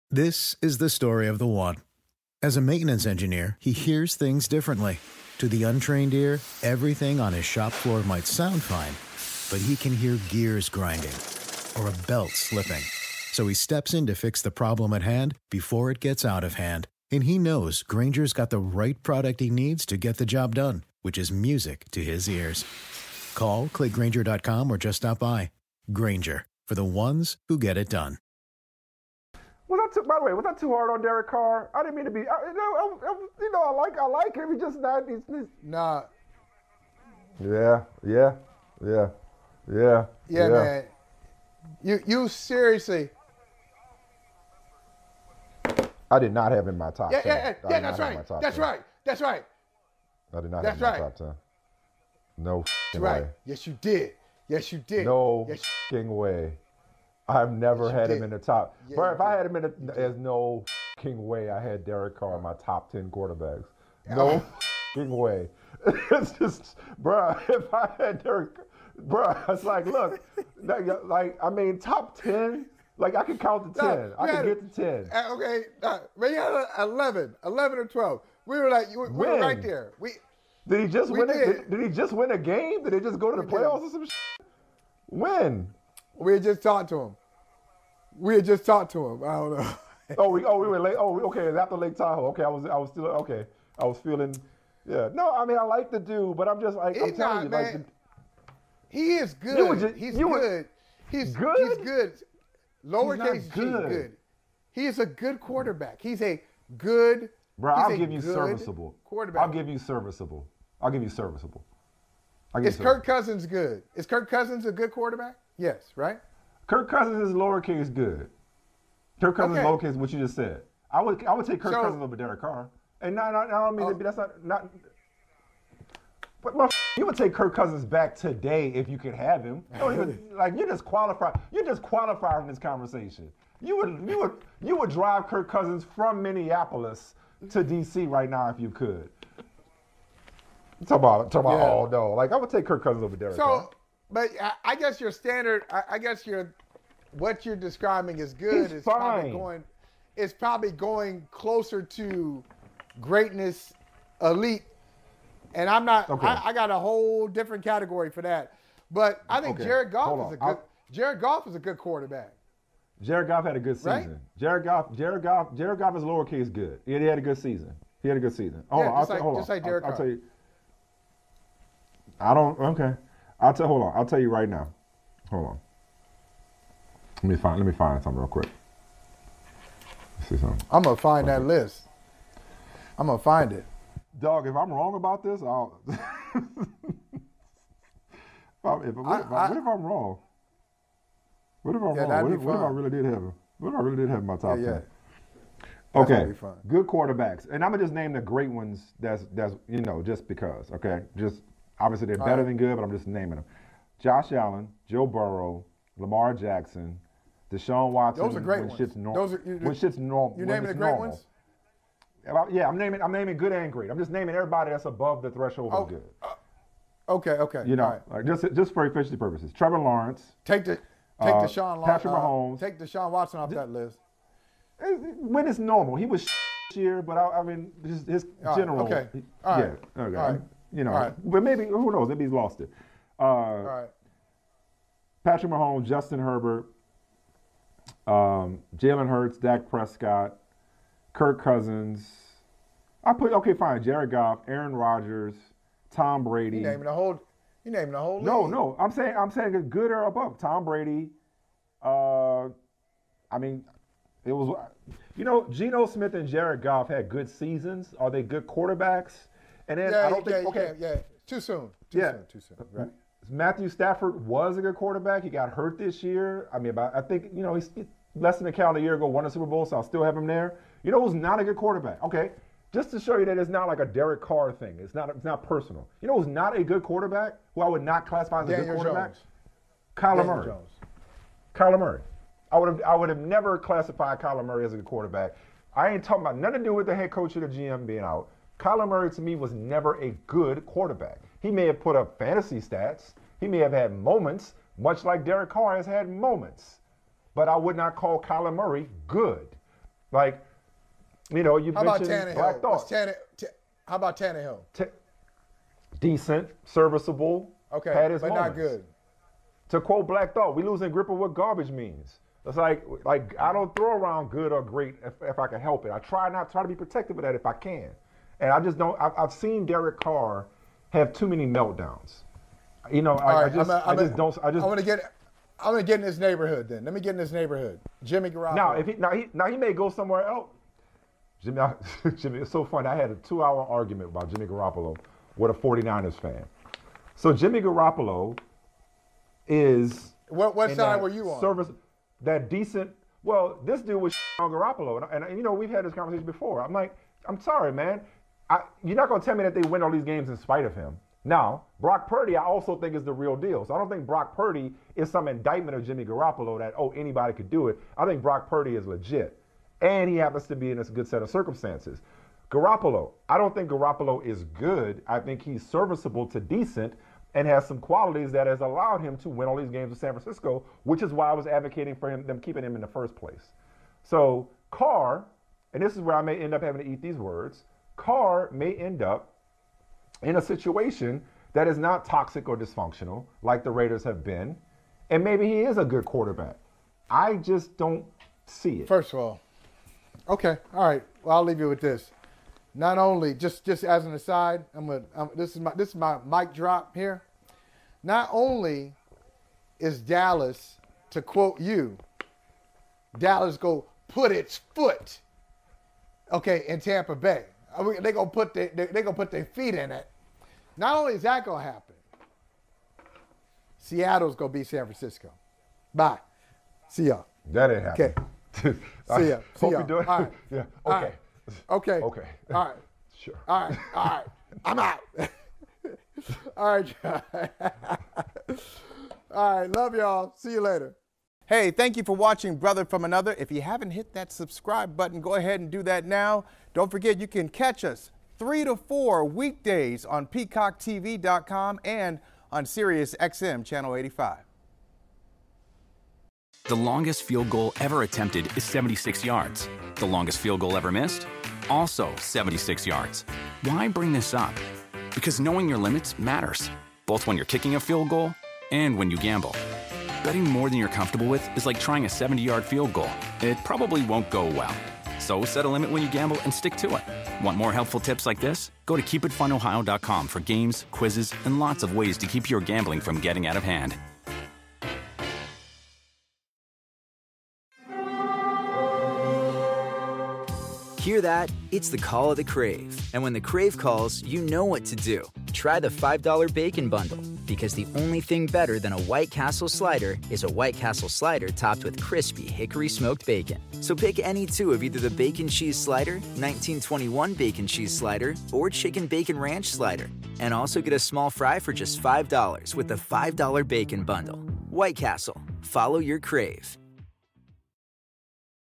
This is the story of the one. As a maintenance engineer, he hears things differently. To the untrained ear, everything on his shop floor might sound fine, but he can hear gears grinding or a belt slipping. So he steps in to fix the problem at hand before it gets out of hand. And he knows Grainger's got the right product he needs to get the job done, which is music to his ears. Call, click Grainger.com, or just stop by. Grainger, for the ones who get it done. By the way, was that too hard on Derek Carr? I didn't mean to be. I like him. He's just not. Nah. Yeah, man. You seriously? I did not have him in my top 10. Yeah. That's right. That's right. I did not have him in my top 10. No That's right. way. Yes, you did. No yes, way. I've never had him in the top. Yeah, Bro, if I had him in there's no way I had Derek Carr in my top 10 quarterbacks. No way. It's just, bro, if I had Derek, bro, it's like, look, top 10, like I can count to 10. I can get to 10. Okay, but you had 11 or 12. We were right there. Did he just win it? Did he just win a game? Did they just go to the playoffs or some shit? When? We had just talked to him. I don't know. we were late. Okay, it was after Lake Tahoe. Okay, I was still okay. I was feeling, yeah. No, I mean I like the dude, but I'm just like I'm telling you, man. He is good. He's good. He's good. Lowercase G, good. He is a good quarterback. He's a good. Bro, I'll give you serviceable. Quarterback. I'll give you serviceable. Is Kirk Cousins good? Is Kirk Cousins a good quarterback? Yes, right? Kirk Cousins is lowercase good. Kirk Cousins is lowercase what you just said. I would take Kirk Cousins over Derek Carr. And I don't mean that's not. But you would take Kirk Cousins back today if you could have him. You just qualify from this conversation. You would drive Kirk Cousins from Minneapolis to DC right now if you could. Talk about oh no. Like I would take Kirk Cousins over Derek Carr. But I guess your standard, what you're describing is good. He's probably going closer to greatness, elite. And I'm not. Okay. I got a whole different category for that. But I think Jared Goff is a good quarterback. Jared Goff had a good season. Right? Jared Goff is lowercase good. He had a good season. Hold on. Just like Derek Carr. I'll tell you. Okay. I'll tell you right now. Hold on. Let me find something real quick. Let's see something. I'm gonna find that list. I'm gonna find it. Dog, if I'm wrong about this, I'll. What if I'm wrong? What if I'm wrong? What if I really did have him? What if I really did have my top 10? Okay, good quarterbacks, and I'm gonna just name the great ones. That's just because. Okay, just. Obviously, they're better than good, but I'm just naming them. Josh Allen, Joe Burrow, Lamar Jackson, Deshaun Watson. Those are great ones. When shit's normal. You naming the great ones? Yeah, I'm naming good and great. I'm just naming everybody that's above the threshold of good. Okay. Like just for efficiency purposes. Trevor Lawrence. Take Deshaun Patrick Mahomes. Take Deshaun Watson off that list. When it's normal, he was shit, but I mean his general. Okay. All right. Okay. All right. But maybe, who knows, maybe he's lost it. All right. Patrick Mahomes, Justin Herbert, Jalen Hurts, Dak Prescott, Kirk Cousins. Jared Goff, Aaron Rodgers, Tom Brady. You naming the whole league. No, I'm saying good or above. Tom Brady. It was, Geno Smith and Jared Goff had good seasons. Are they good quarterbacks? And then I don't think. Too soon. Too soon. Right. Matthew Stafford was a good quarterback. He got hurt this year. I think he's less than a calendar year ago won a Super Bowl, so I'll still have him there. Who's not a good quarterback? Okay, just to show you that it's not like a Derek Carr thing. It's not personal. Who's not a good quarterback? Who I would not classify as a good quarterback? Kyler Murray. Kyler Murray. I would have never classified Kyler Murray as a good quarterback. I ain't talking about nothing to do with the head coach or the GM being out. Kyler Murray, to me, was never a good quarterback. He may have put up fantasy stats. He may have had moments, much like Derek Carr has had moments. But I would not call Kyler Murray good. Like, you know, you mentioned Black Thought. How about Tannehill? Decent, serviceable. Okay, had his but moments. not good. To quote Black Thought, we losing grip of what garbage means. It's like I don't throw around good or great if I can help it. I try to be protective of that if I can. And I just don't. I've seen Derek Carr have too many meltdowns. You know, I'm gonna get in this neighborhood then. Let me get in this neighborhood. Jimmy Garoppolo. Now he may go somewhere else. Jimmy, it's so funny. I had a 2-hour argument about Jimmy Garoppolo with a 49ers fan. So Jimmy Garoppolo is what side were you on? Service that decent. Well, this dude was on Garoppolo, and you know we've had this conversation before. I'm like, I'm sorry, man. You're not gonna tell me that they win all these games in spite of him. Now, Brock Purdy, I also think is the real deal. So I don't think Brock Purdy is some indictment of Jimmy Garoppolo that anybody could do it. I think Brock Purdy is legit, and he happens to be in a good set of circumstances. Garoppolo, I don't think Garoppolo is good. I think he's serviceable to decent and has some qualities that has allowed him to win all these games with San Francisco, which is why I was advocating for them keeping him in the first place. So Carr, and this is where I may end up having to eat these words, Carr may end up in a situation that is not toxic or dysfunctional like the Raiders have been, and maybe he is a good quarterback. I just don't see it. First of all, okay, all right. Well, I'll leave you with this. Not only, just as an aside, this is my mic drop here. Not only is Dallas, to quote you, Dallas go put its foot, okay, in Tampa Bay. They gonna put their feet in it. Not only is that gonna happen, Seattle's gonna beat San Francisco. Bye. See y'all. That ain't happening. Okay. See ya. Hope you do it. All right. Yeah. Okay. All right. Okay. Okay. All right. Sure. All right. I'm out. All right, John. All right. Love y'all. See you later. Hey, thank you for watching Brother from Another. If you haven't hit that subscribe button, go ahead and do that now. Don't forget you can catch us 3 to 4 weekdays on PeacockTV.com and on Sirius XM Channel 85. The longest field goal ever attempted is 76 yards. The longest field goal ever missed? Also 76 yards. Why bring this up? Because knowing your limits matters, both when you're kicking a field goal and when you gamble. Betting more than you're comfortable with is like trying a 70-yard field goal. It probably won't go well. So set a limit when you gamble and stick to it. Want more helpful tips like this? Go to keepitfunohio.com for games, quizzes, and lots of ways to keep your gambling from getting out of hand. Hear that? It's the call of the Crave. And when the Crave calls, you know what to do. Try the $5 Bacon Bundle. Because the only thing better than a White Castle slider is a White Castle slider topped with crispy hickory smoked bacon. So pick any two of either the Bacon Cheese Slider, 1921 Bacon Cheese Slider, or Chicken Bacon Ranch Slider. And also get a small fry for just $5 with the $5 Bacon Bundle. White Castle. Follow your Crave.